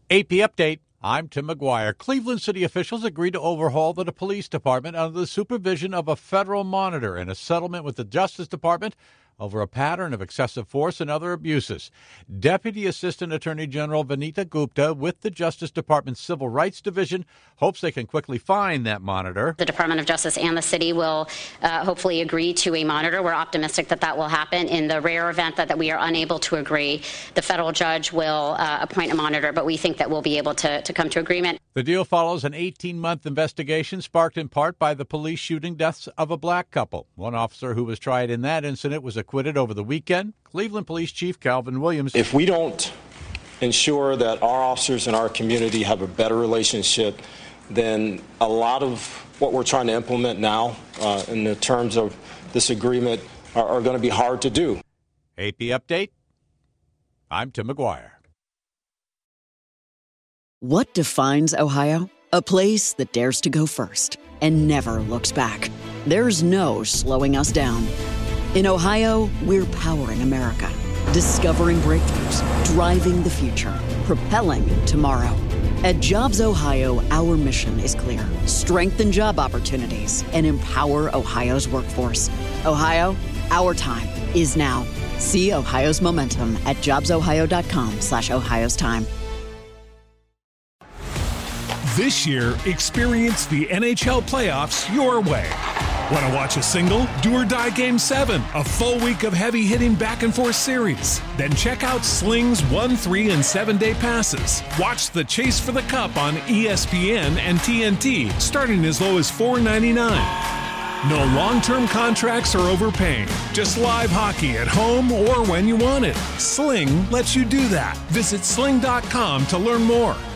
AP Update. I'm Tim McGuire. Cleveland city officials agreed to overhaul the police department under the supervision of a federal monitor in a settlement with the Justice Department over a pattern of excessive force and other abuses. Deputy Assistant Attorney General Vanita Gupta with the Justice Department's Civil Rights Division hopes they can quickly find that monitor. The Department of Justice and the city will hopefully agree to a monitor. We're optimistic that that will happen. In the rare event that we are unable to agree, the federal judge will appoint a monitor, but we think that we'll be able to come to agreement. The deal follows an 18-month investigation sparked in part by the police shooting deaths of a black couple. One officer who was tried in that incident was acquitted over the weekend. Cleveland Police Chief Calvin Williams. If we don't ensure that our officers in our community have a better relationship, then a lot of what we're trying to implement now in the terms of this agreement are going to be hard to do. AP Update. I'm Tim McGuire. What defines Ohio? A place that dares to go first and never looks back. There's no slowing us down. In Ohio, we're powering America, discovering breakthroughs, driving the future, propelling tomorrow. At Jobs Ohio, our mission is clear. Strengthen job opportunities and empower Ohio's workforce. Ohio, our time is now. See Ohio's momentum at jobsohio.com/Ohio's time. This year, experience the NHL playoffs your way. Want to watch a single? Do or Die Game 7, a full week of heavy-hitting back-and-forth series. Then check out Sling's 1, 3, and 7-day passes. Watch the Chase for the Cup on ESPN and TNT, starting as low as $4.99. No long-term contracts or overpaying. Just live hockey at home or when you want it. Sling lets you do that. Visit sling.com to learn more.